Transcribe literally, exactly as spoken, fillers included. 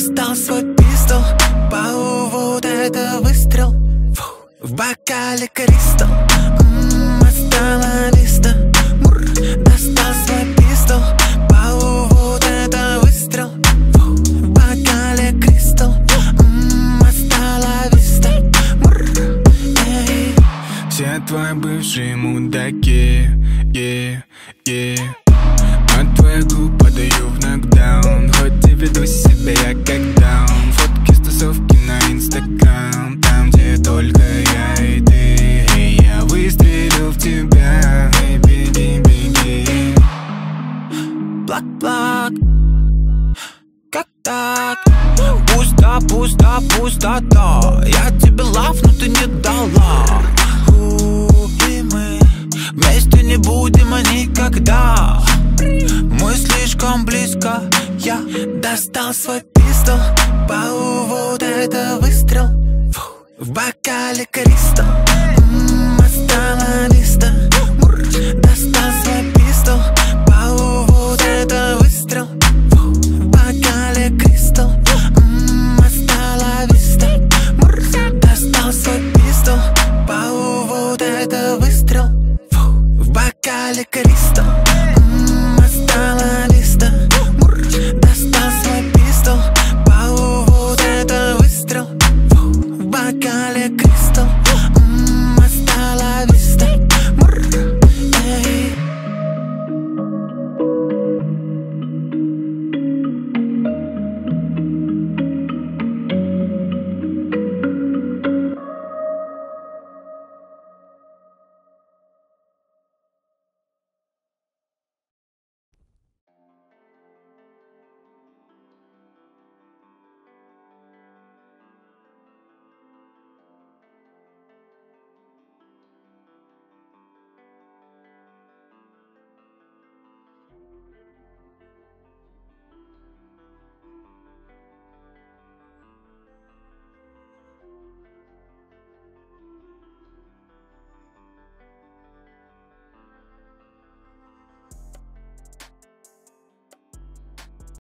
Достал свой пистол, бау, вот это выстрел. Фу. В бокале кристалл, м-м, остала виста. Мур. Достал свой пистол, бау, вот это выстрел. Фу. В бокале кристалл, м-м, остала виста. Мур. Эй. Все твои бывшие мудаки, yeah, yeah. От твоих губ падаю в нокдаун. Хоть и веду себя я как даун. Фотки с тусовки на инстаграм, там где только я и ты. И я выстрелил в тебя, эй, беги, беги. Плак-плак, как так? Пусто, пусто, пустота. Я тебе лав, но ты не дала. У, и мы вместе не будем никогда. Мы слишком близко. Я достал свой пистол, бау, вот это выстрел. Фу. В бокале кристалл,